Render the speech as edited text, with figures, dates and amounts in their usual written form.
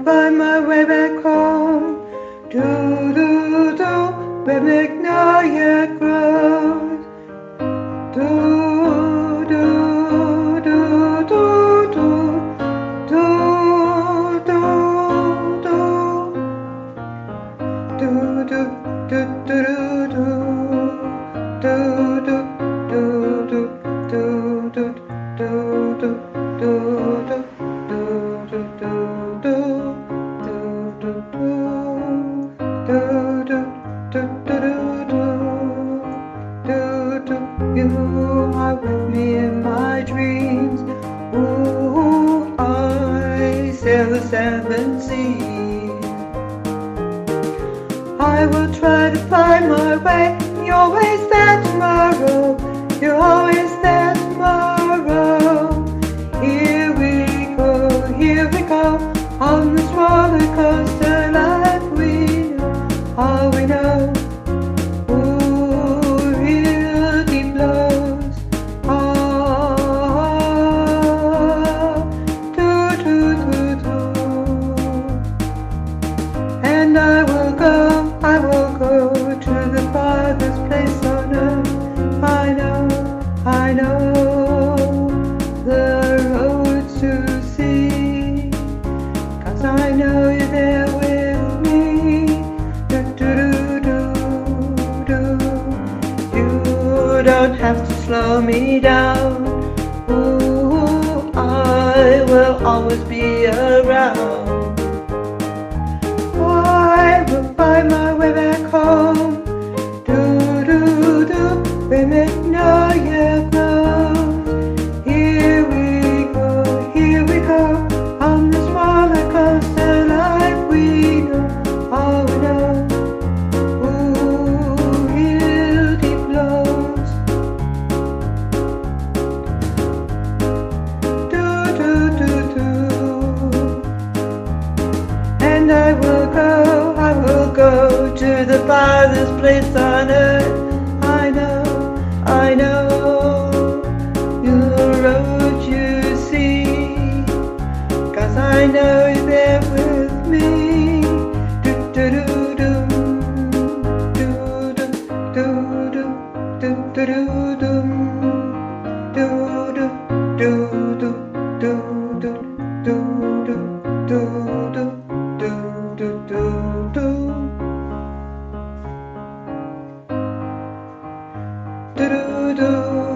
will find my way back home. Do do do, where magnolia grows. Do do do do do do do do do do do do do do do. You are with me in my dreams. Ooh, I sail the seven seas. I will try to find my way. You're always there tomorrow. You're always there tomorrow. Here we go, on this roller coaster life we know, all we know. Ooh, real deep blows. Oh, do do do do. And I will go to the farthest place on earth. I know the roads to see, 'cause I know you're there with me. Do do do do do. You don't have to slow me down. Ooh, I will always be around. I will find my way back home. Do do do, where magnolia grows. Here we go, on this roller coaster life we know, all we know. Ooh, real deep blows. Do do do do. And I will go to the farthest place on earth. I know your road you see, 'cause I know you're there with me. Do do do do do do do do do do do do do do do do do do do.